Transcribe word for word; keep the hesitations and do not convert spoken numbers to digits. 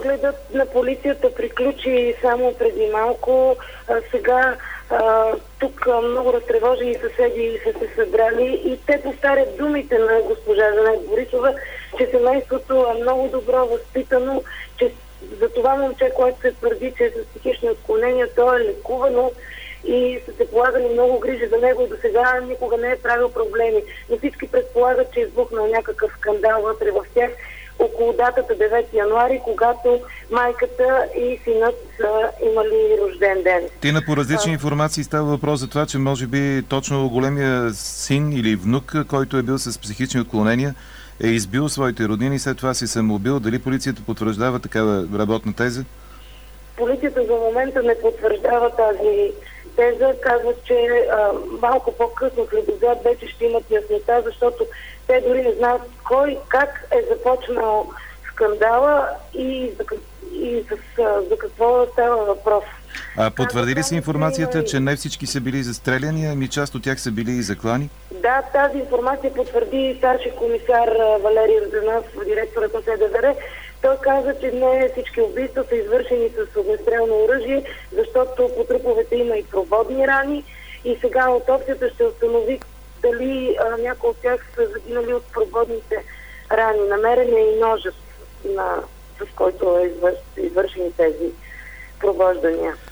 прегледът на полицията приключи само преди малко. А, сега а, тук а, много разтревожени съседи са се събрали и те повтарят думите на госпожа Жанет Борисова, че семейството е много добро, възпитано, че за това момче, което се твърди, че е с психични отклонения, то е лекувано и са се полагали много грижи за него и до сега никога не е правил проблеми. Но всички предполагат, че е избухнал някакъв скандал вътре в тях около датата девети януари, когато майката и синът са имали рожден ден. Тина, по различни а... информации става въпрос за това, че може би точно големия син или внук, който е бил с психични отклонения, е избил своите роднини и след това си самоубил. Дали полицията потвърждава такава работна теза? Полицията за момента не потвърждава тази теза. Казват, че а, малко по-късно след обяд вече ще имат яснота, защото те дори не знаят кой, как е започнал скандала и за, и с, а, за какво става въпрос. А потвърди ли се информацията, че не всички са били застреляни, ами част от тях са били и заклани? Да, тази информация потвърди старши комисар Валерий Йорданов, директорът на СДВР. Той каза, че не всички убийства са извършени с огнестрелно оръжие, защото по труповете има и прободни рани и сега аутопсията ще установи дали а, някои от тях са загинали от прободните рани. Намерен е и ножът, на, с който е извърш, извършени тези пробождания.